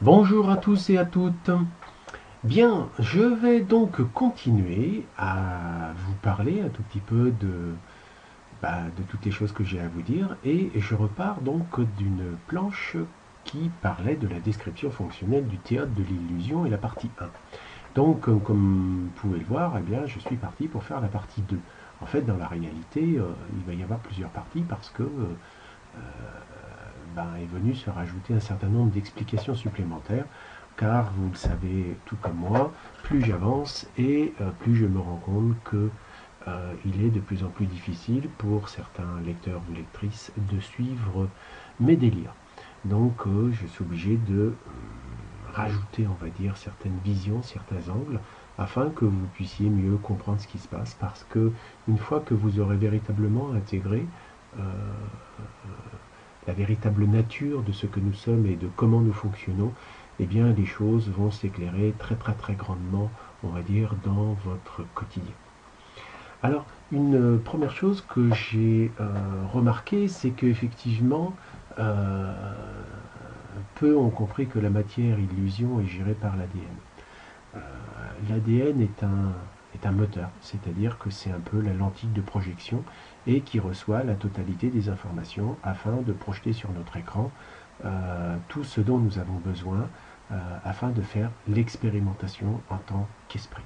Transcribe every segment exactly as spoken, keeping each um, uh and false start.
Bonjour à tous et à toutes. Bien, je vais donc continuer à vous parler un tout petit peu de, bah, de toutes les choses que j'ai à vous dire et je repars donc d'une planche qui parlait de la description fonctionnelle du théâtre de l'illusion et la partie un. Donc, comme vous pouvez le voir, eh bien, je suis parti pour faire la partie deux. En fait, dans la réalité, euh, il va y avoir plusieurs parties parce que euh, ben, est venu se rajouter un certain nombre d'explications supplémentaires, car vous le savez tout comme moi, plus j'avance et euh, plus je me rends compte que euh, il est de plus en plus difficile pour certains lecteurs ou lectrices de suivre mes délires. Donc euh, je suis obligé de euh, rajouter, on va dire, certaines visions, certains angles, afin que vous puissiez mieux comprendre ce qui se passe, parce que une fois que vous aurez véritablement intégré euh, la véritable nature de ce que nous sommes et de comment nous fonctionnons, eh bien les choses vont s'éclairer très très très grandement, on va dire, dans votre quotidien. Alors, une première chose que j'ai euh, remarqué, c'est qu'effectivement, euh, peu ont compris que la matière illusion est gérée par l'A D N. Euh, L'A D N est un, est un moteur, c'est-à-dire que c'est un peu la lentille de projection et qui reçoit la totalité des informations afin de projeter sur notre écran euh, tout ce dont nous avons besoin euh, afin de faire l'expérimentation en tant qu'esprit.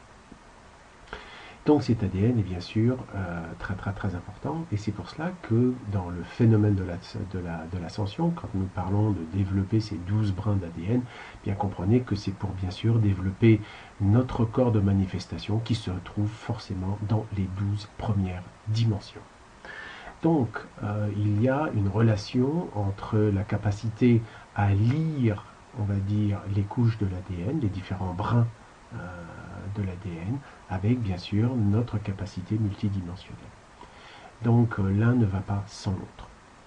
Donc cet A D N est bien sûr euh, très très très important et c'est pour cela que dans le phénomène de l'ascension, la, de la, de quand nous parlons de développer ces douze brins d'A D N, bien comprenez que c'est pour bien sûr développer notre corps de manifestation qui se trouve forcément dans les douze premières dimensions. Donc euh, il y a une relation entre la capacité à lire, on va dire, les couches de l'A D N, les différents brins euh, de l'A D N, avec bien sûr notre capacité multidimensionnelle. Donc euh, l'un ne va pas sans l'autre.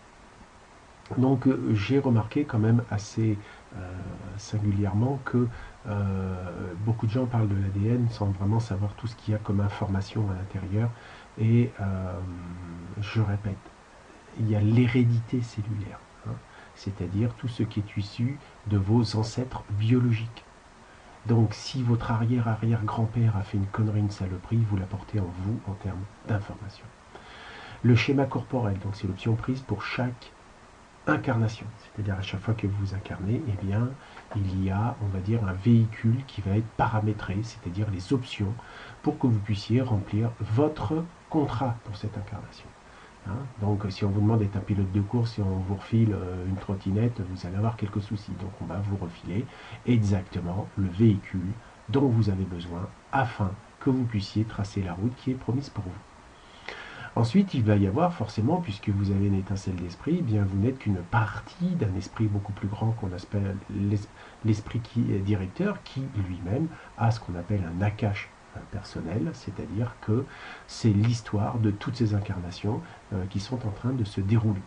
Donc euh, j'ai remarqué quand même assez euh, singulièrement que euh, beaucoup de gens parlent de l'A D N sans vraiment savoir tout ce qu'il y a comme information à l'intérieur. Et euh, je répète, il y a l'hérédité cellulaire, hein, c'est-à-dire tout ce qui est issu de vos ancêtres biologiques. Donc si votre arrière-arrière-grand-père a fait une connerie, une saloperie, vous la portez en vous en termes d'information. Le schéma corporel, donc c'est l'option prise pour chaque incarnation, c'est-à-dire à chaque fois que vous incarnez, eh bien, il y a, on va dire, un véhicule qui va être paramétré, c'est-à-dire les options, pour que vous puissiez remplir votre contrat pour cette incarnation. Hein, donc si on vous demande d'être un pilote de course et on vous refile euh, une trottinette, vous allez avoir quelques soucis. Donc on va vous refiler exactement le véhicule dont vous avez besoin afin que vous puissiez tracer la route qui est promise pour vous. Ensuite, il va y avoir forcément, puisque vous avez une étincelle d'esprit, eh bien vous n'êtes qu'une partie d'un esprit beaucoup plus grand qu'on appelle l'esprit directeur, qui lui-même a ce qu'on appelle un Akash personnel, c'est-à-dire que c'est l'histoire de toutes ces incarnations euh, qui sont en train de se dérouler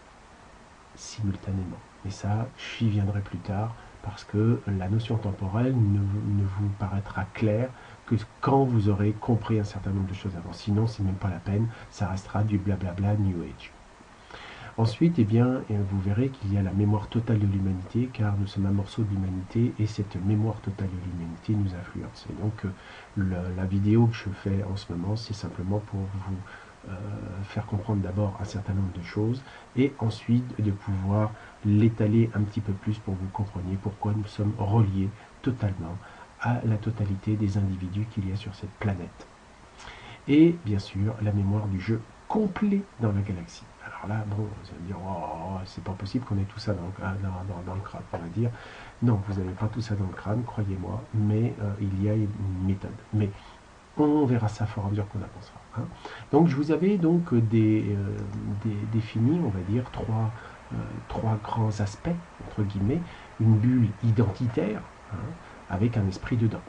simultanément. Et ça, j'y viendrai plus tard, parce que la notion temporelle ne, ne vous paraîtra claire que quand vous aurez compris un certain nombre de choses avant. Sinon, c'est même pas la peine, ça restera du blablabla New Age. Ensuite, eh bien, vous verrez qu'il y a la mémoire totale de l'humanité, car nous sommes un morceau de l'humanité, et cette mémoire totale de l'humanité nous influence. Et donc, le, la vidéo que je fais en ce moment, c'est simplement pour vous euh, faire comprendre d'abord un certain nombre de choses, et ensuite de pouvoir l'étaler un petit peu plus pour que vous compreniez pourquoi nous sommes reliés totalement à la totalité des individus qu'il y a sur cette planète. Et bien sûr, la mémoire du jeu complet dans la galaxie. Alors là, bon, vous allez me dire, oh, c'est pas possible qu'on ait tout ça dans le, dans, dans, dans le crâne. On va dire, non, vous n'avez pas tout ça dans le crâne, croyez-moi, mais euh, il y a une méthode. Mais on verra ça au fur et à mesure qu'on avancera. Hein. Donc, je vous avais donc des, euh, des, défini, on va dire, trois, euh, trois grands aspects, entre guillemets, une bulle identitaire, hein, avec un esprit dedans.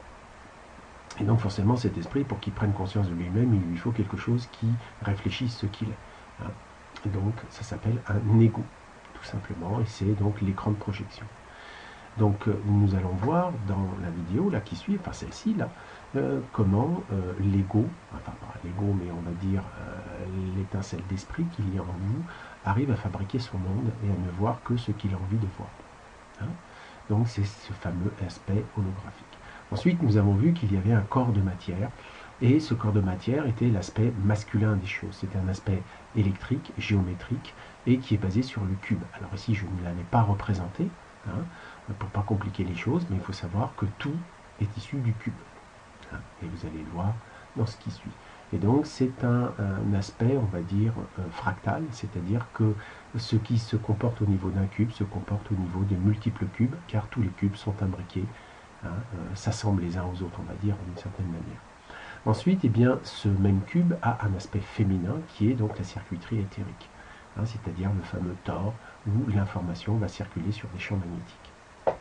Et donc forcément cet esprit, pour qu'il prenne conscience de lui-même, il lui faut quelque chose qui réfléchisse ce qu'il est. Hein. Et donc ça s'appelle un ego, tout simplement, et c'est donc l'écran de projection. Donc euh, nous allons voir dans la vidéo là qui suit, enfin celle-ci là, euh, comment euh, l'ego, enfin pas l'ego mais on va dire euh, l'étincelle d'esprit qu'il y a en vous, arrive à fabriquer son monde et à ne voir que ce qu'il a envie de voir. Hein. Donc c'est ce fameux aspect holographique. Ensuite, nous avons vu qu'il y avait un corps de matière, et ce corps de matière était l'aspect masculin des choses. C'était un aspect électrique, géométrique, et qui est basé sur le cube. Alors ici, je ne l'avais pas représenté, hein, pour ne pas compliquer les choses, mais il faut savoir que tout est issu du cube. Hein, et vous allez le voir dans ce qui suit. Et donc c'est un, un aspect, on va dire, euh, fractal, c'est-à-dire que ce qui se comporte au niveau d'un cube se comporte au niveau de multiples cubes, car tous les cubes sont imbriqués, hein, euh, s'assemblent les uns aux autres, on va dire, d'une certaine manière. Ensuite, eh bien, ce même cube a un aspect féminin qui est donc la circuiterie éthérique, hein, c'est-à-dire le fameux Thor où l'information va circuler sur des champs magnétiques.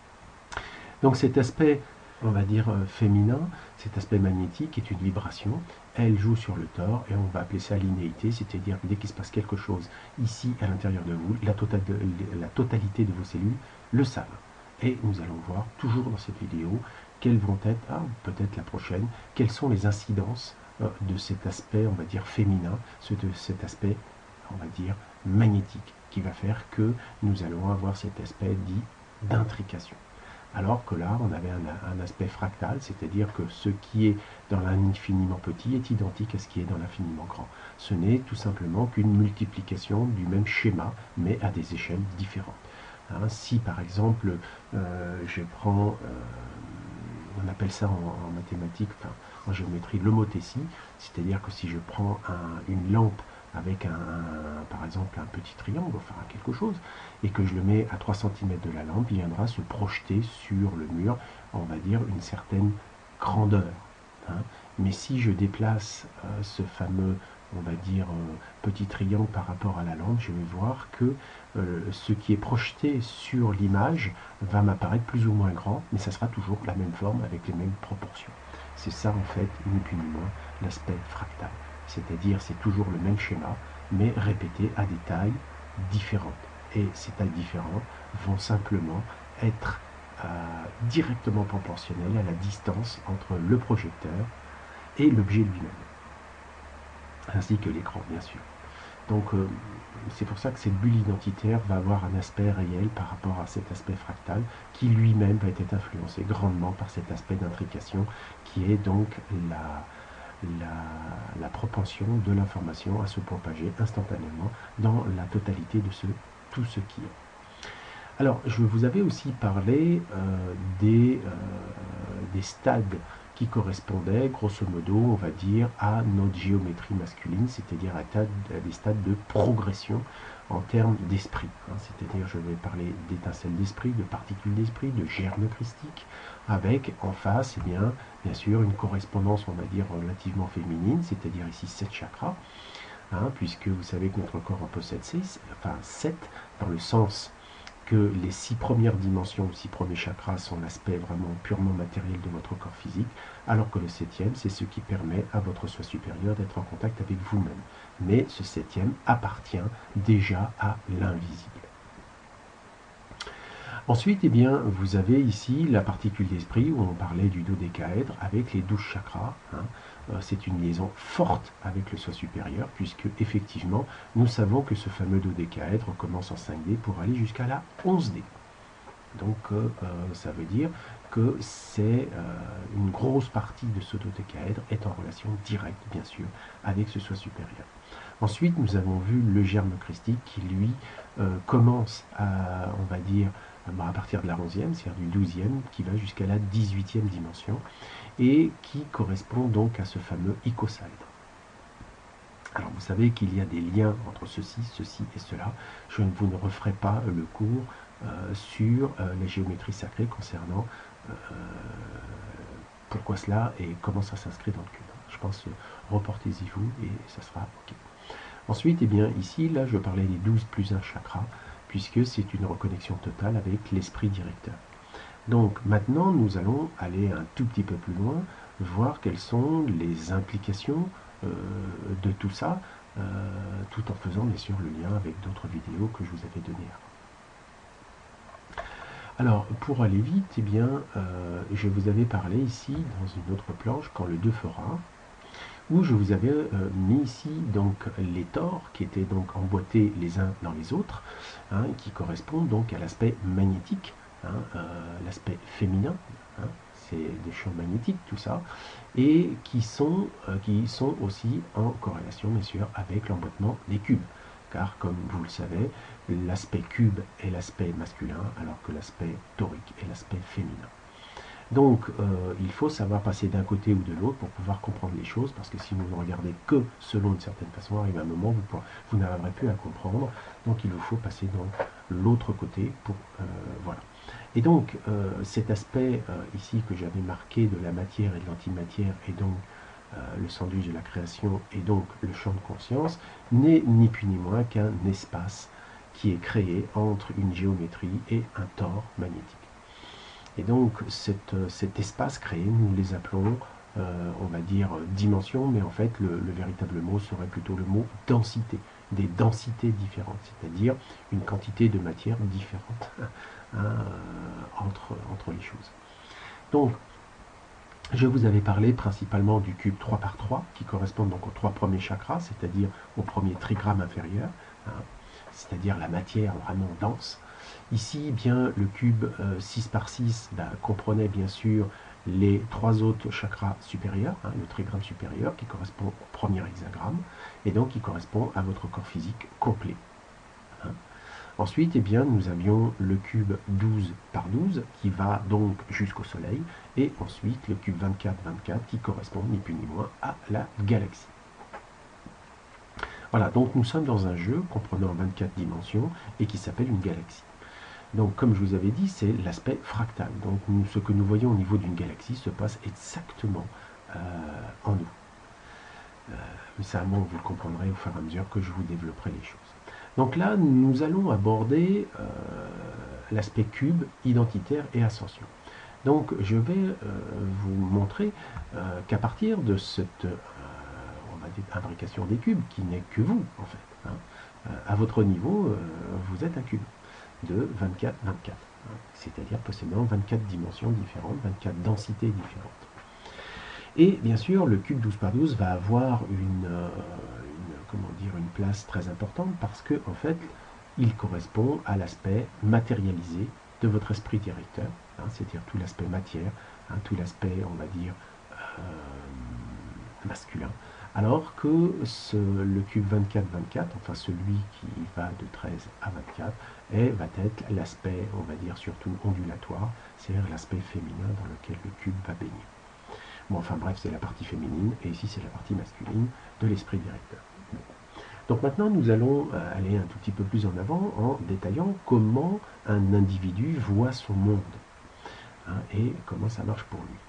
Donc cet aspect, on va dire, euh, féminin, cet aspect magnétique est une vibration, elle joue sur le Thor et on va appeler ça l'inéité, c'est-à-dire que dès qu'il se passe quelque chose ici à l'intérieur de vous, la, total de, la totalité de vos cellules le savent. Et nous allons voir toujours dans cette vidéo quelles vont être, ah, peut-être la prochaine, quelles sont les incidences euh, de cet aspect, on va dire, féminin, ce, de cet aspect, on va dire, magnétique, qui va faire que nous allons avoir cet aspect dit d'intrication. Alors que là, on avait un, un aspect fractal, c'est-à-dire que ce qui est dans l'infiniment petit est identique à ce qui est dans l'infiniment grand. Ce n'est tout simplement qu'une multiplication du même schéma, mais à des échelles différentes. Hein, si par exemple, euh, je prends, euh, on appelle ça en, en mathématiques, enfin en géométrie, l'homothétie, c'est-à-dire que si je prends un, une lampe avec un, un, par exemple un petit triangle, enfin quelque chose, et que je le mets à trois centimètres de la lampe, il viendra se projeter sur le mur, on va dire, une certaine grandeur. Hein. Mais si je déplace euh, ce fameux, on va dire, euh, petit triangle par rapport à la lampe, je vais voir que euh, ce qui est projeté sur l'image va m'apparaître plus ou moins grand, mais ça sera toujours la même forme avec les mêmes proportions. C'est ça en fait, ni plus ni moins, l'aspect fractal. C'est-à-dire c'est toujours le même schéma, mais répété à des tailles différentes. Et ces tailles différentes vont simplement être euh, directement proportionnelles à la distance entre le projecteur et l'objet lui-même, ainsi que l'écran bien sûr. Donc euh, c'est pour ça que cette bulle identitaire va avoir un aspect réel par rapport à cet aspect fractal qui lui-même va être influencé grandement par cet aspect d'intrication qui est donc la, la, la propension de l'information à se propager instantanément dans la totalité de ce, tout ce qui est. Alors, je vous avais aussi parlé euh, des, euh, des stades qui correspondaient, grosso modo, on va dire, à notre géométrie masculine, c'est-à-dire à, à des stades de progression en termes d'esprit. Hein, c'est-à-dire, je vais parler d'étincelles d'esprit, de particules d'esprit, de germes christiques, avec en face, eh bien, bien sûr, une correspondance, on va dire, relativement féminine, c'est-à-dire ici sept chakras, hein, puisque vous savez que notre corps en possède six, enfin sept, dans le sens que les six premières dimensions, six premiers chakras sont l'aspect vraiment purement matériel de votre corps physique, alors que le septième, c'est ce qui permet à votre soi supérieur d'être en contact avec vous-même. Mais ce septième appartient déjà à l'invisible. Ensuite, eh bien, vous avez ici la particule d'esprit où on parlait du dodécaèdre avec les douze chakras. Hein. C'est une liaison forte avec le soi supérieur puisque effectivement, nous savons que ce fameux dodécaèdre commence en cinq D pour aller jusqu'à la onze D. Donc, euh, ça veut dire que c'est euh, une grosse partie de ce dodécaèdre est en relation directe, bien sûr, avec ce soi supérieur. Ensuite, nous avons vu le germe christique qui, lui, euh, commence à, on va dire, à partir de la onzième, c'est-à-dire du douzième, qui va jusqu'à la dix-huitième dimension, et qui correspond donc à ce fameux icosaèdre. Alors vous savez qu'il y a des liens entre ceci, ceci et cela. Je ne vous ne referai pas le cours euh, sur euh, la géométrie sacrée concernant euh, pourquoi cela et comment ça s'inscrit dans le cube. Je pense, euh, reportez-y vous et ça sera OK. Ensuite, eh bien, ici, là, je parlais des douze plus un chakras, puisque c'est une reconnexion totale avec l'esprit directeur. Donc maintenant, nous allons aller un tout petit peu plus loin, voir quelles sont les implications euh, de tout ça, euh, tout en faisant bien sûr le lien avec d'autres vidéos que je vous avais données avant. Alors, pour aller vite, eh bien, euh, je vous avais parlé ici, dans une autre planche, quand le deux fera, où je vous avais euh, mis ici donc les tors qui étaient donc emboîtés les uns dans les autres, hein, qui correspondent donc à l'aspect magnétique hein, euh, l'aspect féminin, hein, c'est des champs magnétiques, tout ça, et qui sont, euh, qui sont aussi en corrélation, bien sûr, avec l'emboîtement des cubes. Car, comme vous le savez, l'aspect cube est l'aspect masculin, alors que l'aspect torique est l'aspect féminin. Donc, euh, il faut savoir passer d'un côté ou de l'autre pour pouvoir comprendre les choses, parce que si vous ne regardez que selon une certaine façon, arrive un moment où vous, vous n'arriverez plus à comprendre. Donc, il vous faut passer dans l'autre côté pour... Euh, voilà. Et donc, euh, cet aspect euh, ici que j'avais marqué de la matière et de l'antimatière, et donc euh, le sandwich de la création, et donc le champ de conscience, n'est ni plus ni moins qu'un espace qui est créé entre une géométrie et un tore magnétique. Et donc, cette, cet espace créé, nous les appelons, euh, on va dire, dimension, mais en fait, le, le véritable mot serait plutôt le mot densité, des densités différentes, c'est-à-dire une quantité de matière différente hein, entre, entre les choses. Donc, je vous avais parlé principalement du cube trois par trois, qui correspond donc aux trois premiers chakras, c'est-à-dire au premier trigramme inférieur, hein, c'est-à-dire la matière vraiment dense. Ici, bien, le cube euh, six par six bah, comprenait bien sûr les trois autres chakras supérieurs, hein, le trigramme supérieur qui correspond au premier hexagramme, et donc qui correspond à votre corps physique complet. Hein. Ensuite, eh bien, nous avions le cube douze par douze qui va donc jusqu'au Soleil, et ensuite le cube vingt-quatre par vingt-quatre qui correspond ni plus ni moins à la galaxie. Voilà, donc nous sommes dans un jeu comprenant vingt-quatre dimensions et qui s'appelle une galaxie. Donc, comme je vous avais dit, c'est l'aspect fractal. Donc, nous, ce que nous voyons au niveau d'une galaxie se passe exactement euh, en nous. Euh, mais ça, bon, vous le comprendrez au fur et à mesure que je vous développerai les choses. Donc là, nous allons aborder euh, l'aspect cube, identitaire et ascension. Donc, je vais euh, vous montrer euh, qu'à partir de cette euh, on va dire, imbrication des cubes, qui n'est que vous, en fait, hein, euh, à votre niveau, euh, vous êtes un cube de vingt-quatre par vingt-quatre, hein, c'est-à-dire possédant vingt-quatre dimensions différentes, vingt-quatre densités différentes. Et bien sûr, le cube douze par douze va avoir une, euh, une, comment dire, une place très importante parce que, en fait, il correspond à l'aspect matérialisé de votre esprit directeur, hein, c'est-à-dire tout l'aspect matière, hein, tout l'aspect, on va dire, euh, masculin. Alors que ce, le cube vingt-quatre par vingt-quatre, enfin celui qui va de treize à vingt-quatre, et va être l'aspect, on va dire, surtout ondulatoire, c'est-à-dire l'aspect féminin dans lequel le cube va baigner. Bon, enfin bref, c'est la partie féminine, et ici c'est la partie masculine de l'esprit directeur. Bon. Donc maintenant, nous allons aller un tout petit peu plus en avant en détaillant comment un individu voit son monde, hein, et comment ça marche pour lui.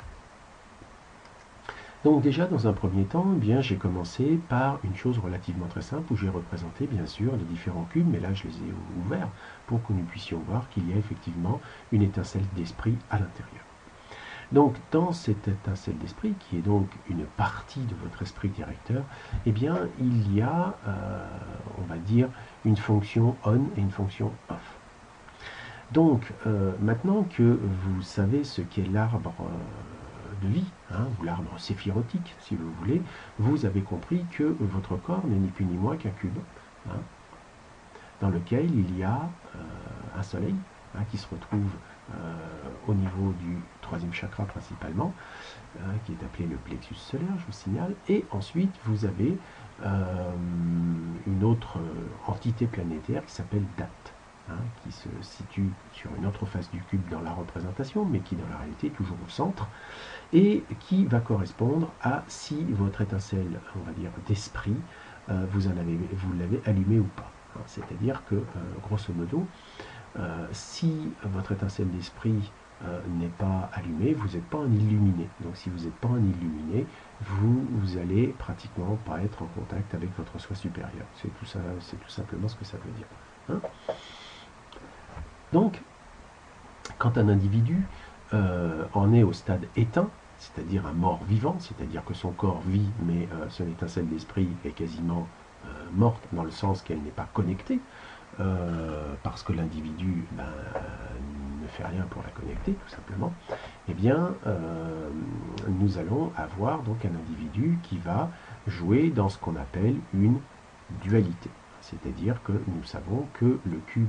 Donc déjà, dans un premier temps, eh bien, j'ai commencé par une chose relativement très simple, où j'ai représenté, bien sûr, les différents cubes, mais là, je les ai ouverts pour que nous puissions voir qu'il y a effectivement une étincelle d'esprit à l'intérieur. Donc, dans cette étincelle d'esprit, qui est donc une partie de votre esprit directeur, eh bien, il y a, euh, on va dire, une fonction on et une fonction off. Donc, euh, maintenant que vous savez ce qu'est l'arbre euh, de vie, hein, ou l'arbre séphirotique, si vous voulez, vous avez compris que votre corps n'est ni plus ni moins qu'un cube, hein, dans lequel il y a euh, un soleil, hein, qui se retrouve euh, au niveau du troisième chakra principalement, euh, qui est appelé le plexus solaire, je vous signale, et ensuite vous avez euh, une autre entité planétaire qui s'appelle Date, hein, qui se situe sur une autre face du cube dans la représentation, mais qui dans la réalité est toujours au centre, et qui va correspondre à si votre étincelle, on va dire, d'esprit, euh, vous, en avez, vous l'avez allumée ou pas. Hein, c'est-à-dire que, euh, grosso modo, euh, si votre étincelle d'esprit euh, n'est pas allumée, vous n'êtes pas un illuminé. Donc si vous n'êtes pas un illuminé, vous, vous allez pratiquement pas être en contact avec votre soi supérieur. C'est tout, ça, c'est tout simplement ce que ça veut dire. Hein. Donc, quand un individu euh, en est au stade éteint, c'est-à-dire un mort vivant, c'est-à-dire que son corps vit, mais euh, son étincelle d'esprit est quasiment euh, morte, dans le sens qu'elle n'est pas connectée, euh, parce que l'individu ben, euh, ne fait rien pour la connecter, tout simplement, eh bien, euh, nous allons avoir donc un individu qui va jouer dans ce qu'on appelle une dualité. C'est-à-dire que nous savons que le cube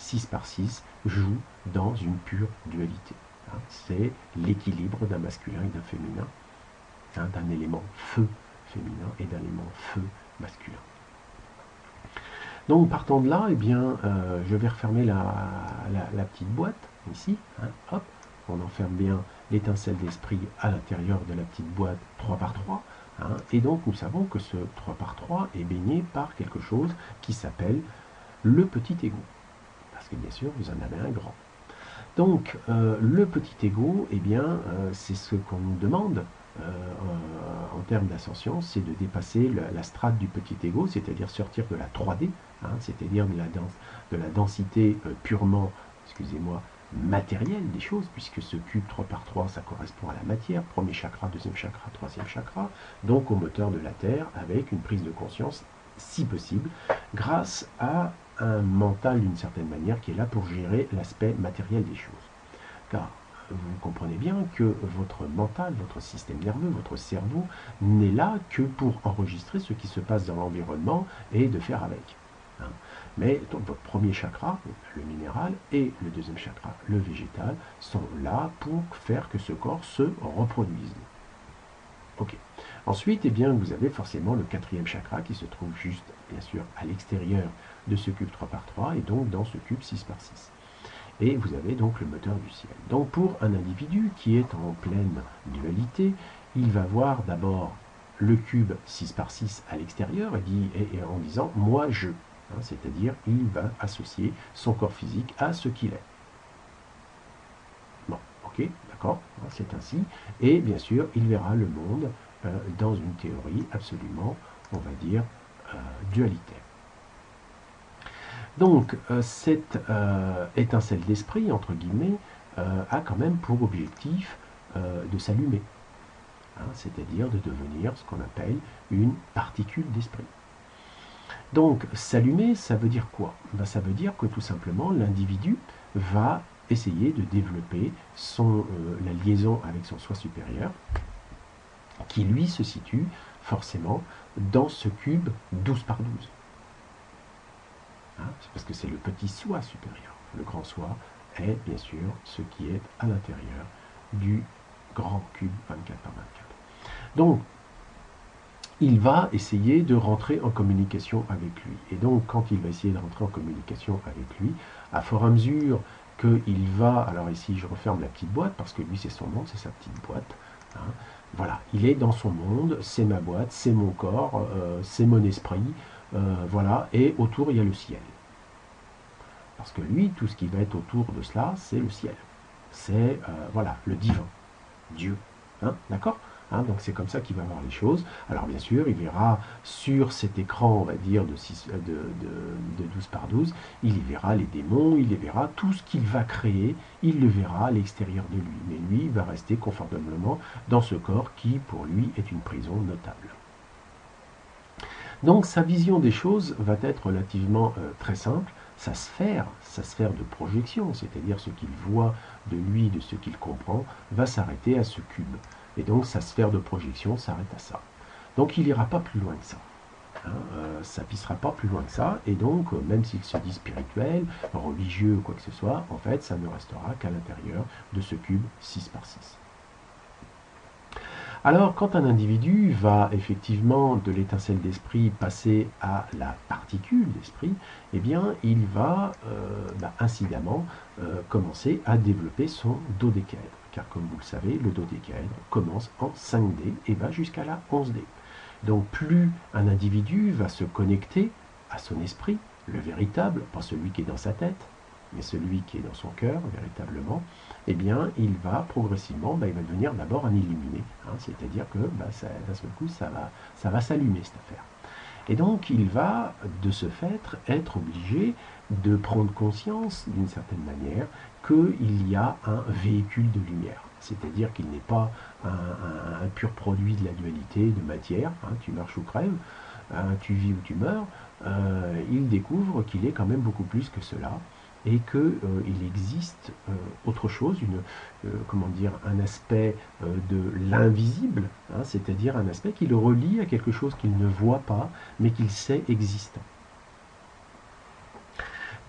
six par six joue dans une pure dualité. Hein. C'est l'équilibre d'un masculin et d'un féminin, hein, d'un élément feu féminin et d'un élément feu masculin. Donc partant de là, eh bien, euh, je vais refermer la, la, la petite boîte, ici, hein, hop, on enferme bien l'étincelle d'esprit à l'intérieur de la petite boîte trois par trois, hein, et donc nous savons que ce trois par trois est baigné par quelque chose qui s'appelle le petit ego, parce que bien sûr, vous en avez un grand. Donc, euh, le petit ego, eh bien, euh, c'est ce qu'on nous demande euh, en, en termes d'ascension, c'est de dépasser la, la strate du petit ego, c'est-à-dire sortir de la trois D, hein, c'est-à-dire de la, dense, de la densité euh, purement, excusez-moi, matérielle des choses, puisque ce cube trois par trois, ça correspond à la matière, premier chakra, deuxième chakra, troisième chakra, donc au moteur de la Terre, avec une prise de conscience, si possible, grâce à un mental d'une certaine manière qui est là pour gérer l'aspect matériel des choses. Car vous comprenez bien que votre mental, votre système nerveux, votre cerveau n'est là que pour enregistrer ce qui se passe dans l'environnement et de faire avec. Hein. Mais donc, votre premier chakra, le minéral, et le deuxième chakra, le végétal, sont là pour faire que ce corps se reproduise. Ok. Ensuite, eh bien, vous avez forcément le quatrième chakra qui se trouve juste, bien sûr, à l'extérieur de ce cube trois par trois et donc dans ce cube six par six. Et vous avez donc le moteur du ciel. Donc pour un individu qui est en pleine dualité, il va voir d'abord le cube six par six à l'extérieur et, dit, et, et en disant « moi je hein, », c'est-à-dire il va associer son corps physique à ce qu'il est. Bon, ok, d'accord, c'est ainsi. Et bien sûr, il verra le monde euh, dans une théorie absolument, on va dire, euh, dualité. Donc, euh, cette euh, étincelle d'esprit, entre guillemets, euh, a quand même pour objectif euh, de s'allumer, hein, c'est-à-dire de devenir ce qu'on appelle une particule d'esprit. Donc, s'allumer, ça veut dire quoi? Ben, ça veut dire que tout simplement, l'individu va essayer de développer son, euh, la liaison avec son soi supérieur, qui lui se situe forcément dans ce cube douze par douze. Hein, c'est parce que c'est le petit soi supérieur. Le grand soi est bien sûr ce qui est à l'intérieur du grand cube vingt-quatre par vingt-quatre. Donc, il va essayer de rentrer en communication avec lui. Et donc, quand il va essayer de rentrer en communication avec lui, à fur et à mesure qu'il va, alors ici je referme la petite boîte, parce que lui c'est son monde, c'est sa petite boîte, hein, voilà, il est dans son monde, c'est ma boîte, c'est mon corps, euh, c'est mon esprit, euh, voilà, et autour il y a le ciel. Parce que lui, tout ce qui va être autour de cela, c'est le ciel. C'est, euh, voilà, le divin, Dieu, hein, d'accord? Hein, donc c'est comme ça qu'il va voir les choses. Alors bien sûr, il verra sur cet écran, on va dire, de, six, de, de, de douze par douze, il y verra les démons, il y verra tout ce qu'il va créer, il le verra à l'extérieur de lui. Mais lui, il va rester confortablement dans ce corps qui, pour lui, est une prison notable. Donc sa vision des choses va être relativement euh, très simple. Sa sphère, sa sphère de projection, c'est-à-dire ce qu'il voit de lui, de ce qu'il comprend, va s'arrêter à ce cube. Et donc sa sphère de projection s'arrête à ça. Donc il n'ira pas plus loin que ça. Hein, euh, ça ne pissera pas plus loin que ça. Et donc, euh, même s'il se dit spirituel, religieux ou quoi que ce soit, en fait, ça ne restera qu'à l'intérieur de ce cube six par six. Alors, quand un individu va effectivement de l'étincelle d'esprit passer à la particule d'esprit, eh bien, il va euh, bah, incidemment euh, commencer à développer son dodécaèdre. Car comme vous le savez, le dodécaèdre commence en cinq D et va jusqu'à la onze D. Donc, plus un individu va se connecter à son esprit, le véritable, pas celui qui est dans sa tête, mais celui qui est dans son cœur, véritablement, eh bien, il va progressivement, bah, il va devenir d'abord un illuminé. Hein, c'est-à-dire que, bah, ça, d'un seul coup, ça va, ça va s'allumer, cette affaire. Et donc, il va, de ce fait, être obligé de prendre conscience, d'une certaine manière, qu'il y a un véhicule de lumière. C'est-à-dire qu'il n'est pas un, un, un pur produit de la dualité, de matière, hein, tu marches ou crèves, hein, tu vis ou tu meurs. Euh, il découvre qu'il est quand même beaucoup plus que cela, et qu'il euh, existe euh, autre chose, une, euh, comment dire, un aspect euh, de l'invisible, hein, c'est-à-dire un aspect qui le relie à quelque chose qu'il ne voit pas, mais qu'il sait existant.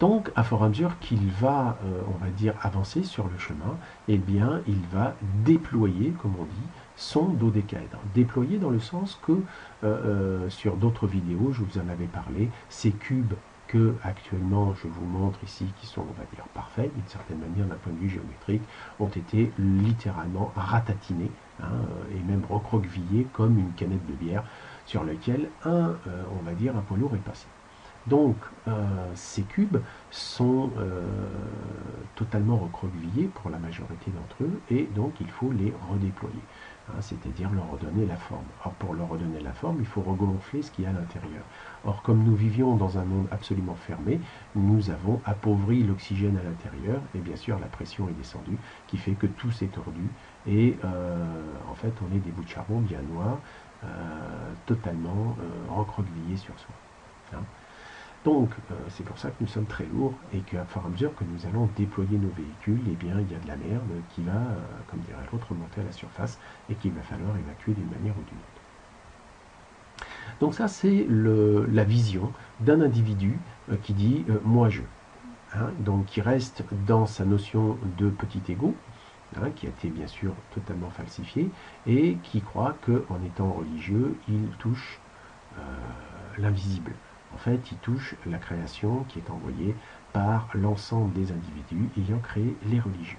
Donc, à fur et à mesure qu'il va, euh, on va dire, avancer sur le chemin, eh bien, il va déployer, comme on dit, son dodécaèdre. Déployer dans le sens que, euh, euh, sur d'autres vidéos, je vous en avais parlé, ces cubes que actuellement je vous montre ici, qui sont, on va dire, parfaits, d'une certaine manière, d'un point de vue géométrique, ont été littéralement ratatinés, hein, et même recroquevillés comme une canette de bière, sur lequel un, euh, on va dire, un poids lourd est passé. Donc, euh, ces cubes sont euh, totalement recroquevillés pour la majorité d'entre eux, et donc il faut les redéployer, hein, c'est-à-dire leur redonner la forme. Or, pour leur redonner la forme, il faut regonfler ce qu'il y a à l'intérieur. Or, comme nous vivions dans un monde absolument fermé, nous avons appauvri l'oxygène à l'intérieur, et bien sûr la pression est descendue, qui fait que tout s'est tordu, et euh, en fait on est des bouts de charbon bien noirs, euh, totalement euh, recroquevillés sur soi. Hein. Donc, euh, c'est pour ça que nous sommes très lourds et qu'à fur et à mesure que nous allons déployer nos véhicules, eh bien, il y a de la merde qui va, euh, comme dirait l'autre, remonter à la surface et qu'il va falloir évacuer d'une manière ou d'une autre. Donc ça, c'est la vision d'un individu euh, qui dit euh, « moi je hein », donc qui reste dans sa notion de petit ego, hein, qui a été bien sûr totalement falsifié, et qui croit qu'en étant religieux, il touche euh, l'invisible. En fait, il touche la création qui est envoyée par l'ensemble des individus ayant créé les religieux.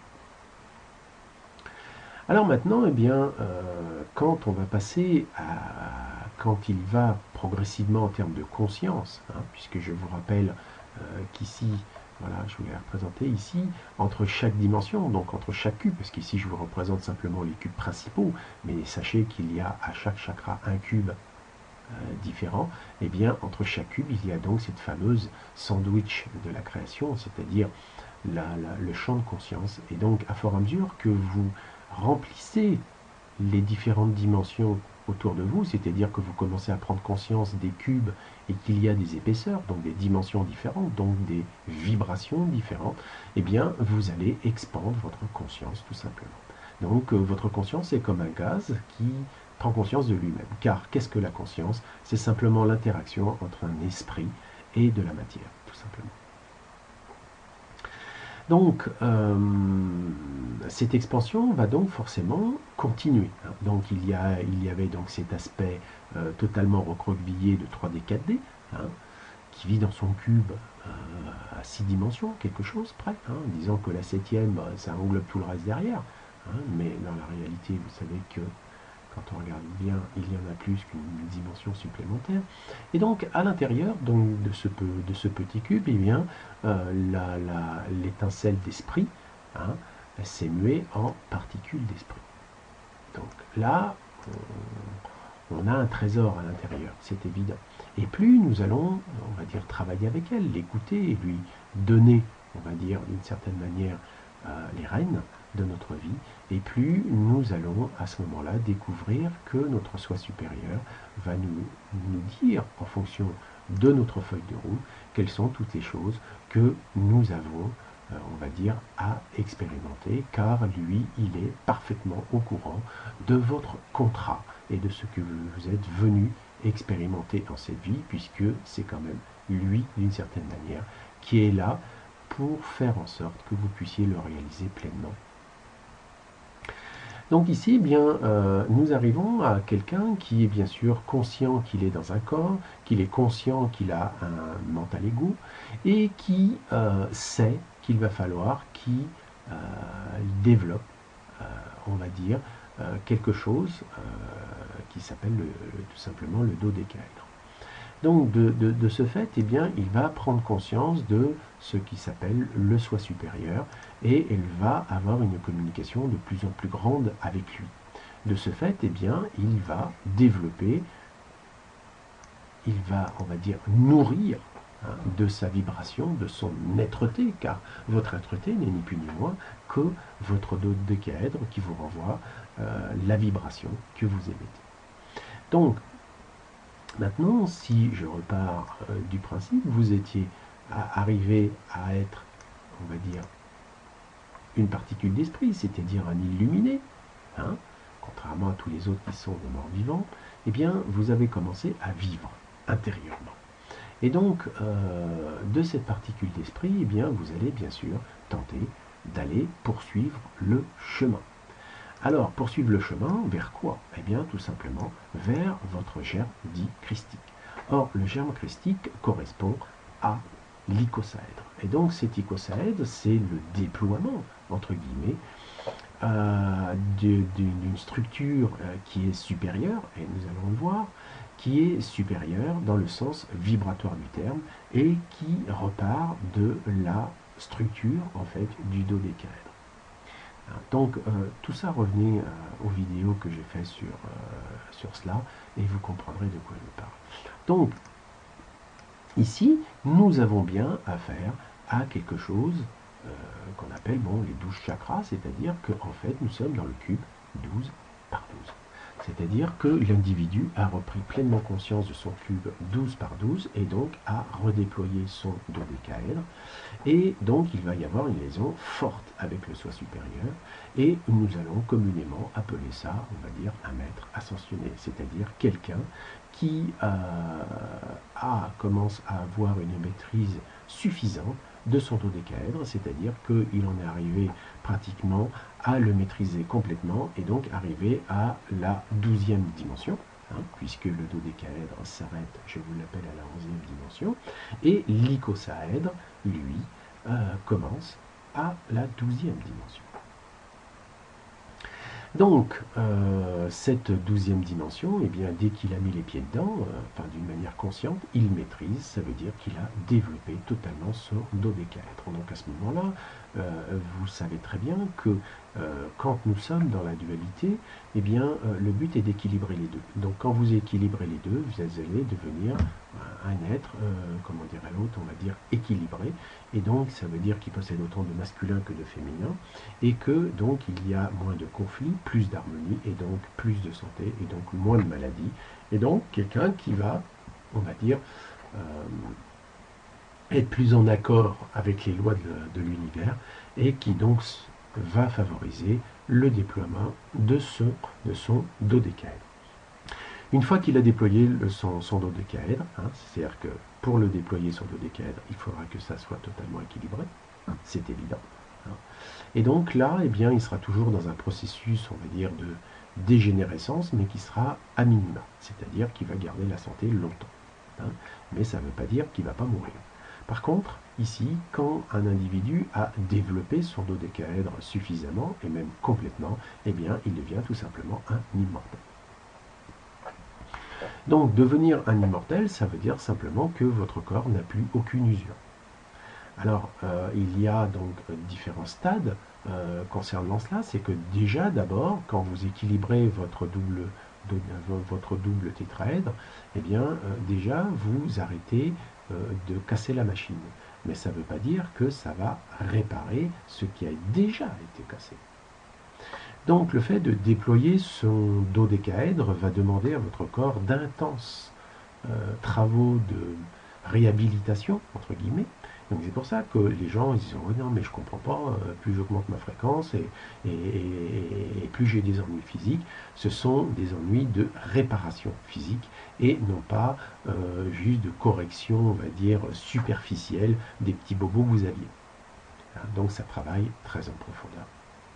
Alors maintenant, eh bien, euh, quand on va passer à... quand il va progressivement en termes de conscience, hein, puisque je vous rappelle euh, qu'ici, voilà, je vous l'ai représenté ici, entre chaque dimension, donc entre chaque cube, parce qu'ici je vous représente simplement les cubes principaux, mais sachez qu'il y a à chaque chakra un cube Euh, différents, et eh bien entre chaque cube il y a donc cette fameuse sandwich de la création, c'est-à-dire la, la, le champ de conscience. Et donc à fur et à mesure que vous remplissez les différentes dimensions autour de vous, c'est-à-dire que vous commencez à prendre conscience des cubes et qu'il y a des épaisseurs, donc des dimensions différentes, donc des vibrations différentes, et eh bien vous allez expandre votre conscience tout simplement. Donc euh, votre conscience est comme un gaz qui prend conscience de lui-même. Car qu'est-ce que la conscience? C'est simplement l'interaction entre un esprit et de la matière, tout simplement. Donc, euh, cette expansion va donc forcément continuer. Donc, il y, a, il y avait donc cet aspect euh, totalement recroquevillé de trois D, quatre D, hein, qui vit dans son cube euh, à six dimensions, quelque chose près, hein, disant que la septième, ça englobe tout le reste derrière. Hein, mais dans la réalité, vous savez que quand on regarde bien, il y en a plus qu'une dimension supplémentaire. Et donc, à l'intérieur donc de, ce, de ce petit cube, eh bien, euh, l'étincelle d'esprit hein, s'est muée en particules d'esprit. Donc là, on, on a un trésor à l'intérieur, c'est évident. Et plus nous allons, on va dire, travailler avec elle, l'écouter et lui donner, on va dire, d'une certaine manière, euh, les rênes de notre vie, et plus nous allons à ce moment-là découvrir que notre soi supérieur va nous, nous dire, en fonction de notre feuille de route, quelles sont toutes les choses que nous avons, euh, on va dire, à expérimenter, car lui, il est parfaitement au courant de votre contrat et de ce que vous êtes venu expérimenter dans cette vie, puisque c'est quand même lui, d'une certaine manière, qui est là pour faire en sorte que vous puissiez le réaliser pleinement. Donc ici, eh bien, euh, nous arrivons à quelqu'un qui est bien sûr conscient qu'il est dans un corps, qu'il est conscient qu'il a un mental ego, et qui euh, sait qu'il va falloir qu'il euh, développe, euh, on va dire, euh, quelque chose euh, qui s'appelle tout simplement le dodécaèdre. Donc de, de, de ce fait, eh bien, il va prendre conscience de ce qui s'appelle le soi supérieur et il va avoir une communication de plus en plus grande avec lui. De ce fait, eh bien, il va développer, il va, on va dire, nourrir hein, de sa vibration, de son être-té, car votre être-té n'est ni plus ni moins que votre dodécaèdre qui vous renvoie euh, la vibration que vous émettez. Donc, maintenant, si je repars euh, du principe, vous étiez à arrivé à être, on va dire, une particule d'esprit, c'est-à-dire un illuminé, hein, contrairement à tous les autres qui sont des morts vivants, eh bien, vous avez commencé à vivre intérieurement. Et donc, euh, de cette particule d'esprit, eh bien, vous allez bien sûr tenter d'aller poursuivre le chemin. Alors, poursuivre le chemin, vers quoi? Eh bien, tout simplement, vers votre germe dit christique. Or, le germe christique correspond à l'icosaèdre. Et donc, cet icosaèdre, c'est le déploiement, entre guillemets, euh, d'une structure euh, qui est supérieure, et nous allons le voir, qui est supérieure dans le sens vibratoire du terme, et qui repart de la structure, en fait, du dodécaèdre. Donc, euh, tout ça, revenez euh, aux vidéos que j'ai fait sur, euh, sur cela, et vous comprendrez de quoi je parle. Donc, ici, nous avons bien affaire à quelque chose euh, qu'on appelle bon, les douze chakras, c'est-à-dire qu'en fait, nous sommes dans le cube douze par douze. C'est-à-dire que l'individu a repris pleinement conscience de son cube douze par douze et donc a redéployé son dodécaèdre. Et donc il va y avoir une liaison forte avec le soi supérieur et nous allons communément appeler ça, on va dire, un maître ascensionné, c'est-à-dire quelqu'un qui euh, a, commence à avoir une maîtrise suffisante de son dodécaèdre, c'est-à-dire qu'il en est arrivé pratiquement à le maîtriser complètement et donc arriver à la douzième dimension, hein, puisque le dodécaèdre s'arrête, je vous l'appelle, à la onzième dimension, et l'icosaèdre, lui, euh, commence à la douzième dimension. Donc, euh, cette douzième dimension, eh bien, dès qu'il a mis les pieds dedans, euh, enfin d'une manière consciente, il maîtrise, ça veut dire qu'il a développé totalement son dodécaèdre. Donc à ce moment-là, euh, vous savez très bien que euh, quand nous sommes dans la dualité, eh bien, euh, le but est d'équilibrer les deux. Donc quand vous équilibrez les deux, vous allez devenir un être, euh, comment dirait l'autre, on va dire équilibré, et donc ça veut dire qu'il possède autant de masculin que de féminin, et que donc il y a moins de conflits, plus d'harmonie, et donc plus de santé, et donc moins de maladies, et donc quelqu'un qui va, on va dire, euh, être plus en accord avec les lois de, de l'univers, et qui donc va favoriser le déploiement de son, de son dodécaèdre. Une fois qu'il a déployé le, son, son dodécaèdre, hein, c'est-à-dire que pour le déployer son dodécaèdre, il faudra que ça soit totalement équilibré, c'est évident. Hein. Et donc là, eh bien, il sera toujours dans un processus, on va dire, de dégénérescence, mais qui sera à minima, c'est-à-dire qu'il va garder la santé longtemps. Hein. Mais ça ne veut pas dire qu'il ne va pas mourir. Par contre, ici, quand un individu a développé son dodécaèdre suffisamment, et même complètement, eh bien, il devient tout simplement un immortel. Donc, devenir un immortel, ça veut dire simplement que votre corps n'a plus aucune usure. Alors, euh, il y a donc différents stades euh, concernant cela. C'est que déjà, d'abord, quand vous équilibrez votre double, de, votre double tétraèdre, eh bien, euh, déjà, vous arrêtez euh, de casser la machine. Mais ça ne veut pas dire que ça va réparer ce qui a déjà été cassé. Donc le fait de déployer son dodécaèdre va demander à votre corps d'intenses euh, travaux de réhabilitation, entre guillemets. Donc c'est pour ça que les gens ils disent oh non mais je comprends pas, euh, plus j'augmente ma fréquence et, et, et, et plus j'ai des ennuis physiques. Ce sont des ennuis de réparation physique et non pas euh, juste de correction, on va dire, superficielle des petits bobos que vous aviez. Donc ça travaille très en profondeur.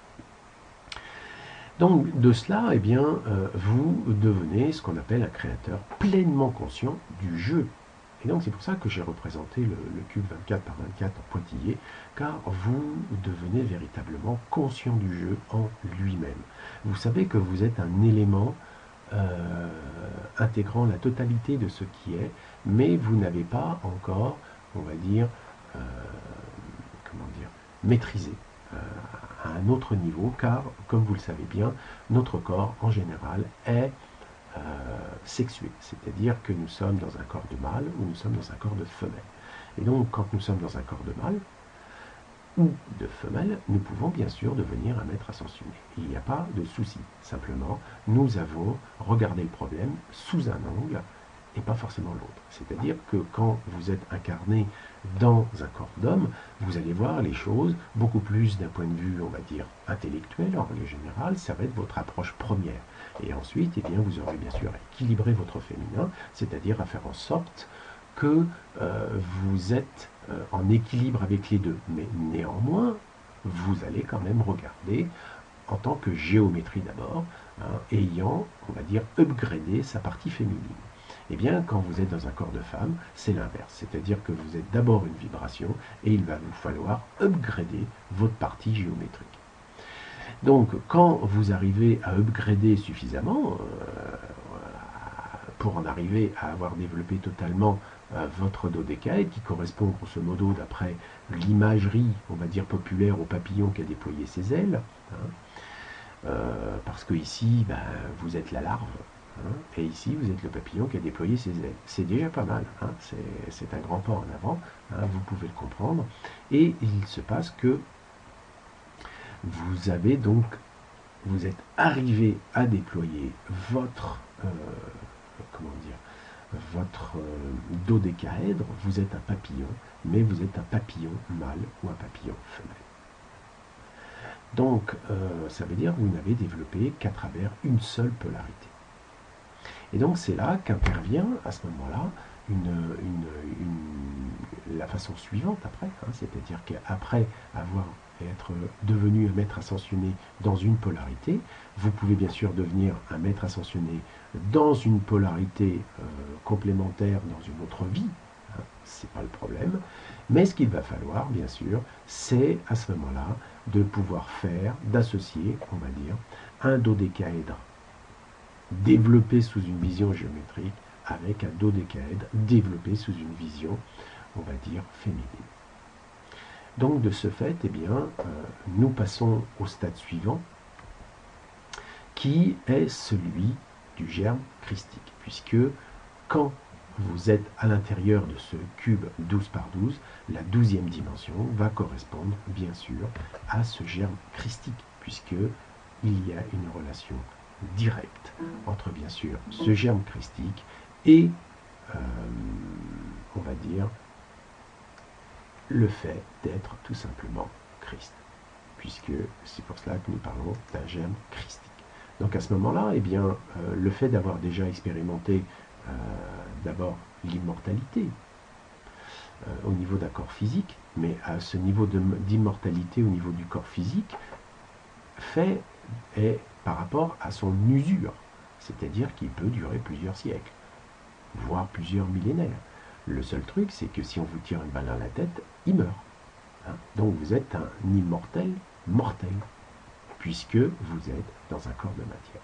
Donc de cela, eh bien, euh, vous devenez ce qu'on appelle un créateur pleinement conscient du jeu. Et donc c'est pour ça que j'ai représenté le, le cube vingt-quatre par vingt-quatre en pointillé, car vous devenez véritablement conscient du jeu en lui-même. Vous savez que vous êtes un élément euh, intégrant la totalité de ce qui est, mais vous n'avez pas encore, on va dire, euh, comment dire, maîtrisé. Euh, à un autre niveau, car, comme vous le savez bien, notre corps, en général, est euh, sexué. C'est-à-dire que nous sommes dans un corps de mâle ou nous sommes dans un corps de femelle. Et donc, quand nous sommes dans un corps de mâle ou de femelle, nous pouvons bien sûr devenir un maître ascensionné. Il n'y a pas de souci. Simplement, nous avons regardé le problème sous un angle et pas forcément l'autre. C'est-à-dire que quand vous êtes incarné dans un corps d'homme, vous allez voir les choses beaucoup plus d'un point de vue, on va dire, intellectuel, en règle générale, ça va être votre approche première. Et ensuite, eh bien, vous aurez bien sûr à équilibrer votre féminin, c'est-à-dire à faire en sorte que euh, vous êtes euh, en équilibre avec les deux. Mais néanmoins, vous allez quand même regarder en tant que géométrie d'abord, hein, ayant, on va dire, upgradé sa partie féminine. Eh bien, quand vous êtes dans un corps de femme, c'est l'inverse. C'est-à-dire que vous êtes d'abord une vibration et il va vous falloir upgrader votre partie géométrique. Donc, quand vous arrivez à upgrader suffisamment, euh, pour en arriver à avoir développé totalement euh, votre dodécaèdre, qui correspond grosso modo d'après l'imagerie, on va dire populaire, au papillon qui a déployé ses ailes, hein, euh, parce que ici, ben, vous êtes la larve, hein, et ici, vous êtes le papillon qui a déployé ses ailes. C'est déjà pas mal, hein, c'est un grand pas en avant, hein, vous pouvez le comprendre, et il se passe que vous avez donc, vous êtes arrivé à déployer votre, euh, comment dire, votre euh, dodécaèdre, vous êtes un papillon, mais vous êtes un papillon mâle ou un papillon femelle. Donc, euh, ça veut dire que vous n'avez développé qu'à travers une seule polarité. Et donc, c'est là qu'intervient, à ce moment-là, une, une, une, la façon suivante après, hein, c'est-à-dire qu'après avoir être devenu un maître ascensionné dans une polarité, vous pouvez bien sûr devenir un maître ascensionné dans une polarité euh, complémentaire dans une autre vie, hein, c'est pas le problème, mais ce qu'il va falloir, bien sûr, c'est à ce moment-là de pouvoir faire, d'associer, on va dire, un dodécaèdre développé sous une vision géométrique avec un dodécaèdre développé sous une vision, on va dire, féminine. Donc de ce fait, eh bien, euh, nous passons au stade suivant, qui est celui du germe christique, puisque quand vous êtes à l'intérieur de ce cube douze par douze, la douzième dimension va correspondre bien sûr à ce germe christique, puisque il y a une relation directe entre bien sûr ce germe christique et, euh, on va dire, le fait d'être tout simplement Christ, puisque c'est pour cela que nous parlons d'un germe christique. Donc à ce moment-là, eh bien, euh, le fait d'avoir déjà expérimenté euh, d'abord l'immortalité euh, au niveau d'un corps physique, mais à ce niveau d'immortalité au niveau du corps physique, fait est par rapport à son usure, c'est-à-dire qu'il peut durer plusieurs siècles, voire plusieurs millénaires. Le seul truc, c'est que si on vous tire une balle à la tête, il meurt. Hein, donc vous êtes un immortel mortel, puisque vous êtes dans un corps de matière.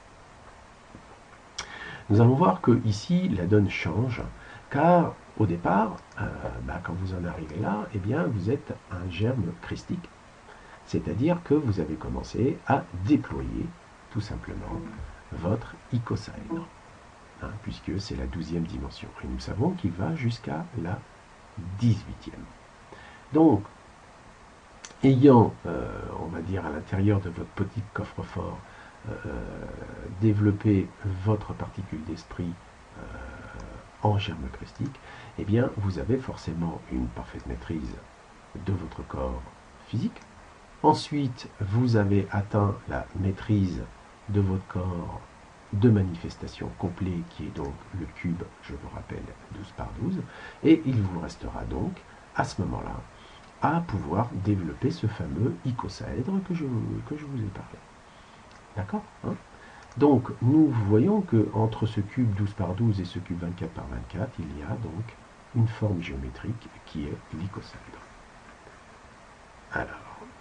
Nous allons voir que ici la donne change, car au départ, euh, bah, quand vous en arrivez là, eh bien vous êtes un germe christique, c'est-à-dire que vous avez commencé à déployer tout simplement votre icosaèdre, hein, puisque c'est la douzième dimension. Et nous savons qu'il va jusqu'à la dix-huitième. Donc, ayant, euh, on va dire, à l'intérieur de votre petit coffre-fort, euh, développé votre particule d'esprit euh, en germe christique, eh bien, vous avez forcément une parfaite maîtrise de votre corps physique. Ensuite, vous avez atteint la maîtrise de votre corps de manifestation complet, qui est donc le cube, je vous rappelle, douze par douze, et il vous restera donc, à ce moment-là, à pouvoir développer ce fameux icosaèdre que je, que je vous ai parlé. D'accord, hein? Donc, nous voyons que entre ce cube douze par douze et ce cube vingt-quatre par vingt-quatre, il y a donc une forme géométrique qui est l'icosaèdre. Alors,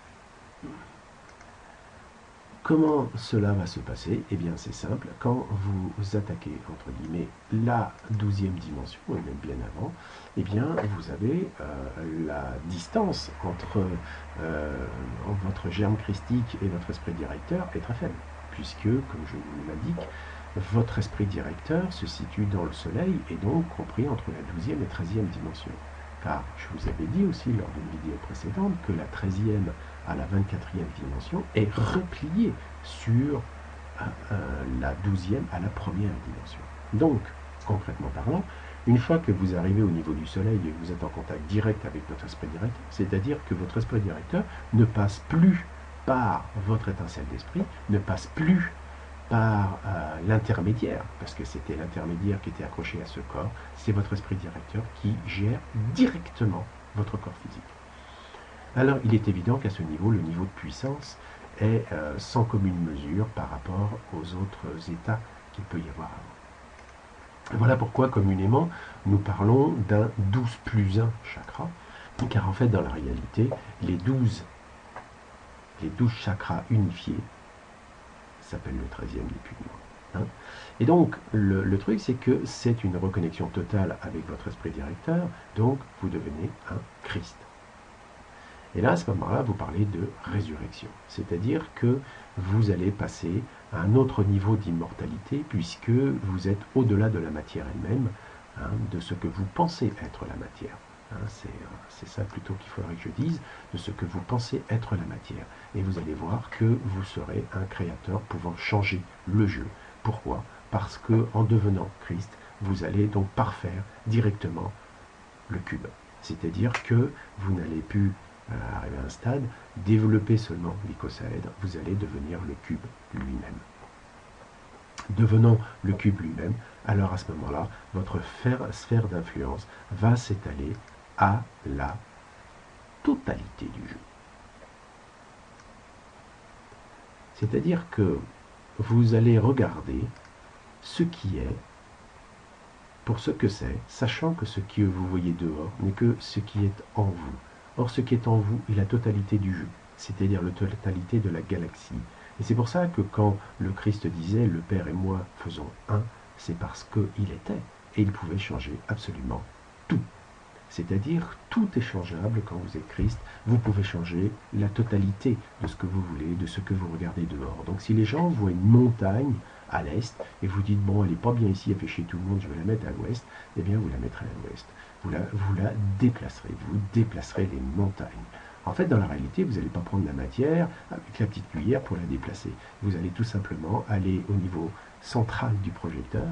comment cela va se passer? Eh bien, c'est simple. Quand vous attaquez, entre guillemets, la douzième dimension, et même bien avant, eh bien, vous avez euh, la distance entre euh, votre germe christique et votre esprit directeur est très faible, puisque, comme je vous l'indique, votre esprit directeur se situe dans le soleil et donc compris entre la douzième et treizième dimension. Car je vous avais dit aussi lors d'une vidéo précédente que la treizième à la vingt-quatrième dimension est repliée sur euh, euh, la douzième à la première dimension. Donc, concrètement parlant, une fois que vous arrivez au niveau du soleil et que vous êtes en contact direct avec votre esprit directeur, c'est-à-dire que votre esprit directeur ne passe plus par votre étincelle d'esprit, ne passe plus par euh, l'intermédiaire, parce que c'était l'intermédiaire qui était accroché à ce corps, c'est votre esprit directeur qui gère directement votre corps physique. Alors il est évident qu'à ce niveau, le niveau de puissance est euh, sans commune mesure par rapport aux autres états qu'il peut y avoir avant. Voilà pourquoi communément nous parlons d'un douze plus un chakra, car en fait dans la réalité, les douze, les douze chakras unifiés s'appelle le treizième ni plus ni moins. Hein. Et donc le, le truc c'est que c'est une reconnexion totale avec votre esprit directeur, donc vous devenez un Christ. Et là, à ce moment-là, vous parlez de résurrection. C'est-à-dire que vous allez passer à un autre niveau d'immortalité, puisque vous êtes au-delà de la matière elle-même, hein, de ce que vous pensez être la matière. Hein, c'est ça plutôt qu'il faudrait que je dise, de ce que vous pensez être la matière. Et vous allez voir que vous serez un créateur pouvant changer le jeu. Pourquoi? Parce que en devenant Christ, vous allez donc parfaire directement le cube. C'est-à-dire que vous n'allez plus arriver à un stade, développer seulement l'icosaèdre, vous allez devenir le cube lui-même. Devenant le cube lui-même, alors à ce moment-là, votre sphère d'influence va s'étaler à la totalité du jeu. C'est-à-dire que vous allez regarder ce qui est pour ce que c'est, sachant que ce que vous voyez dehors n'est que ce qui est en vous. Or, ce qui est en vous est la totalité du jeu, c'est-à-dire la totalité de la galaxie. Et c'est pour ça que quand le Christ disait « le Père et moi faisons un », c'est parce qu'il était, et il pouvait changer absolument tout. C'est-à-dire, tout est changeable quand vous êtes Christ, vous pouvez changer la totalité de ce que vous voulez, de ce que vous regardez dehors. Donc si les gens voient une montagne à l'est, et vous dites « bon, elle n'est pas bien ici, elle fait chier tout le monde, je vais la mettre à l'ouest », eh bien vous la mettrez à l'ouest. Vous la, vous la déplacerez, vous déplacerez les montagnes. En fait, dans la réalité, vous n'allez pas prendre la matière avec la petite cuillère pour la déplacer. Vous allez tout simplement aller au niveau central du projecteur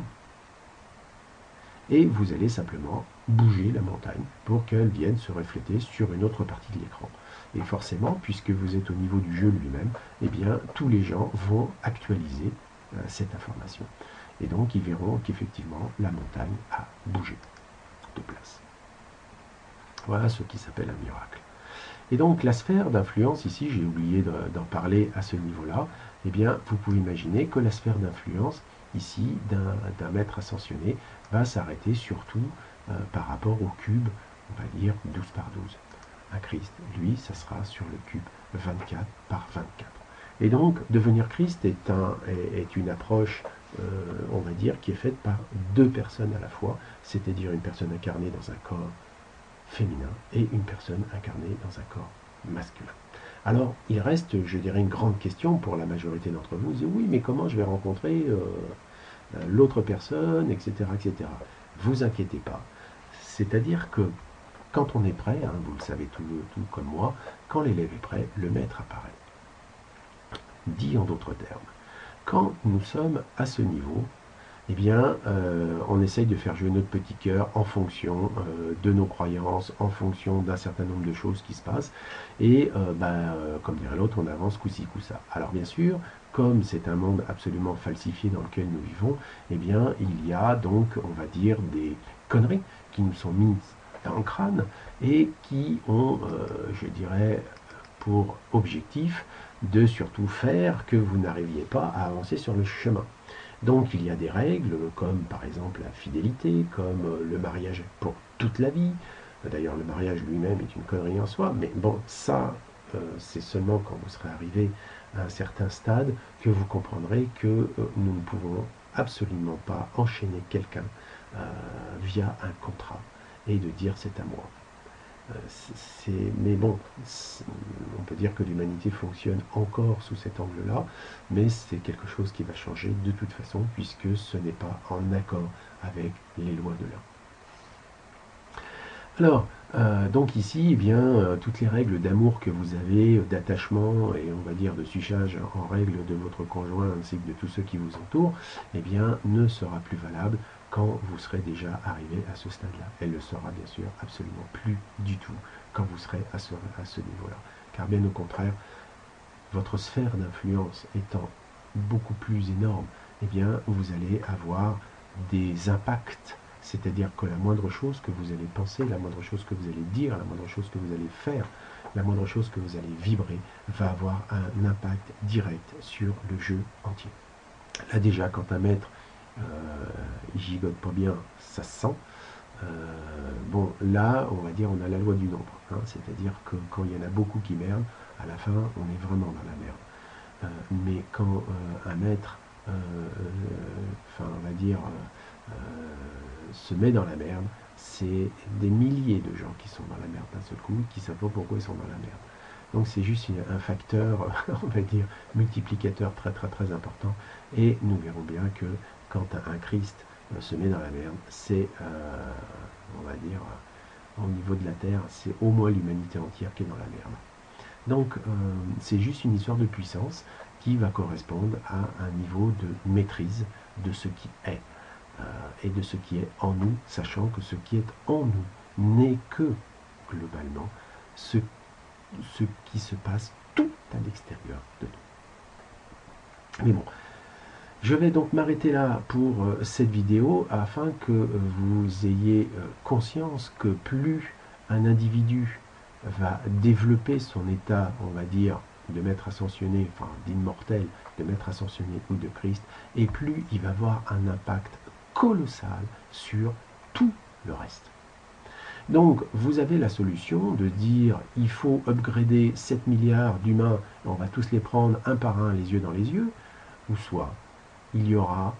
et vous allez simplement bouger la montagne pour qu'elle vienne se refléter sur une autre partie de l'écran. Et forcément, puisque vous êtes au niveau du jeu lui-même, eh bien, tous les gens vont actualiser euh, cette information. Et donc, ils verront qu'effectivement, la montagne a bougé de place. Voilà ce qui s'appelle un miracle. Et donc la sphère d'influence, ici j'ai oublié d'en parler à ce niveau-là, eh bien vous pouvez imaginer que la sphère d'influence, ici, d'un maître ascensionné, va s'arrêter surtout euh, par rapport au cube, on va dire douze par douze. Un Christ, lui, ça sera sur le cube vingt-quatre par vingt-quatre. Et donc, devenir Christ est, un, est, est une approche, euh, on va dire, qui est faite par deux personnes à la fois, c'est-à-dire une personne incarnée dans un corps féminin et une personne incarnée dans un corps masculin. Alors, il reste, je dirais, une grande question pour la majorité d'entre vous. Vous dites, oui, mais comment je vais rencontrer euh, l'autre personne, et cetera, et cetera. Vous inquiétez pas. C'est-à-dire que quand on est prêt, hein, vous le savez tout, tout comme moi, quand l'élève est prêt, le maître apparaît. Dit en d'autres termes, quand nous sommes à ce niveau, eh bien, euh, on essaye de faire jouer notre petit cœur en fonction euh, de nos croyances, en fonction d'un certain nombre de choses qui se passent. Et, euh, bah, euh, comme dirait l'autre, on avance coup-ci, coup-ça. Alors, bien sûr, comme c'est un monde absolument falsifié dans lequel nous vivons, eh bien, il y a donc, on va dire, des conneries qui nous sont mises dans le crâne et qui ont, euh, je dirais, pour objectif de surtout faire que vous n'arriviez pas à avancer sur le chemin. Donc il y a des règles, comme par exemple la fidélité, comme le mariage pour toute la vie. D'ailleurs, le mariage lui-même est une connerie en soi, mais bon, ça, euh, c'est seulement quand vous serez arrivé à un certain stade que vous comprendrez que euh, nous ne pouvons absolument pas enchaîner quelqu'un euh, via un contrat et de dire c'est à moi. C'est, mais bon, on peut dire que l'humanité fonctionne encore sous cet angle-là, mais c'est quelque chose qui va changer de toute façon, puisque ce n'est pas en accord avec les lois de l'un. Alors, euh, donc ici, eh bien, euh, toutes les règles d'amour que vous avez, d'attachement et on va dire de suçage en règle de votre conjoint ainsi que de tous ceux qui vous entourent, eh bien, ne sera plus valable quand vous serez déjà arrivé à ce stade-là. Elle ne le sera bien sûr absolument plus du tout quand vous serez à ce, à ce niveau-là. Car bien au contraire, votre sphère d'influence étant beaucoup plus énorme, eh bien, vous allez avoir des impacts. C'est-à-dire que la moindre chose que vous allez penser, la moindre chose que vous allez dire, la moindre chose que vous allez faire, la moindre chose que vous allez vibrer, va avoir un impact direct sur le jeu entier. Là déjà, quand un maître euh, gigote pas bien, ça se sent. Euh, bon, là, on va dire, on a la loi du nombre. Hein, c'est-à-dire que quand il y en a beaucoup qui merdent, à la fin, on est vraiment dans la merde. Euh, mais quand euh, un maître, euh, enfin, on va dire, euh, se met dans la merde, c'est des milliers de gens qui sont dans la merde d'un seul coup, qui ne savent pas pourquoi ils sont dans la merde. Donc c'est juste une, un facteur, on va dire, multiplicateur très très très important. Et nous verrons bien que quand un Christ euh, se met dans la merde, c'est, euh, on va dire, au niveau de la Terre, c'est au moins l'humanité entière qui est dans la merde. Donc euh, c'est juste une histoire de puissance qui va correspondre à un niveau de maîtrise de ce qui est. Euh, et de ce qui est en nous, sachant que ce qui est en nous n'est que, globalement, ce, ce qui se passe tout à l'extérieur de nous. Mais bon, je vais donc m'arrêter là pour euh, cette vidéo, afin que euh, vous ayez euh, conscience que plus un individu va développer son état, on va dire, de maître ascensionné, enfin d'immortel, de maître ascensionné ou de Christ, et plus il va avoir un impact colossal sur tout le reste. Donc vous avez la solution de dire il faut upgrader sept milliards d'humains, on va tous les prendre un par un les yeux dans les yeux, ou soit il y aura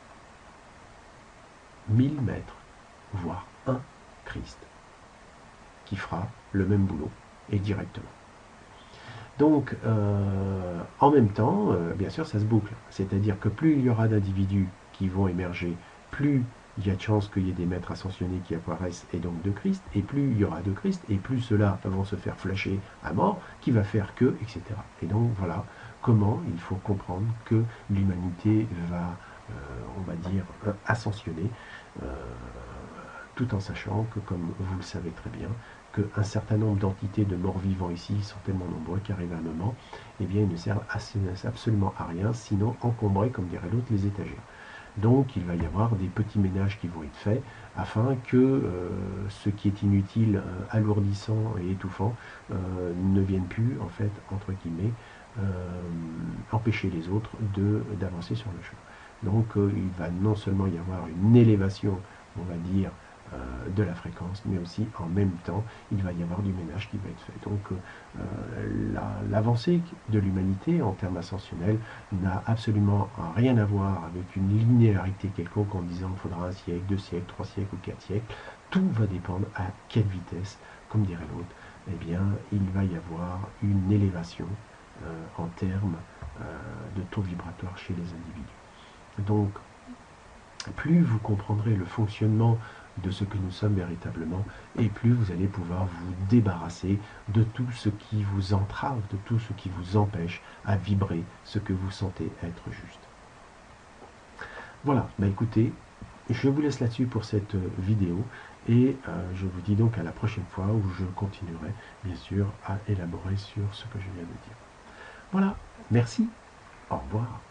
mille maîtres, voire un Christ, qui fera le même boulot et directement. Donc, euh, en même temps, euh, bien sûr, ça se boucle. C'est-à-dire que plus il y aura d'individus qui vont émerger, plus il y a de chances qu'il y ait des maîtres ascensionnés qui apparaissent, et donc de Christ, et plus il y aura de Christ, et plus ceux-là vont se faire flasher à mort, qui va faire que, et cetera. Et donc, voilà comment il faut comprendre que l'humanité va, euh, on va dire, ascensionner, euh, tout en sachant que, comme vous le savez très bien, qu'un certain nombre d'entités de morts vivants ici sont tellement nombreux qu'arrivé un moment, eh bien, ils ne servent absolument à rien, sinon encombrer, comme dirait l'autre, les étagères. Donc, il va y avoir des petits ménages qui vont être faits, afin que euh, ce qui est inutile, euh, alourdissant et étouffant, euh, ne vienne plus, en fait, entre guillemets, euh, empêcher les autres de d'avancer sur le chemin. Donc, euh, il va non seulement y avoir une élévation, on va dire, de la fréquence, mais aussi en même temps, il va y avoir du ménage qui va être fait. Donc euh, l'avancée la, de l'humanité en termes ascensionnels n'a absolument rien à voir avec une linéarité quelconque en disant qu'il faudra un siècle, deux siècles, trois siècles ou quatre siècles. Tout va dépendre à quelle vitesse, comme dirait l'autre, eh bien, il va y avoir une élévation euh, en termes euh, de taux vibratoire chez les individus. Donc, plus vous comprendrez le fonctionnement de ce que nous sommes véritablement, et plus vous allez pouvoir vous débarrasser de tout ce qui vous entrave, de tout ce qui vous empêche à vibrer ce que vous sentez être juste. Voilà, bah écoutez, je vous laisse là-dessus pour cette vidéo, et euh, je vous dis donc à la prochaine fois où je continuerai bien sûr à élaborer sur ce que je viens de dire. Voilà, merci, au revoir.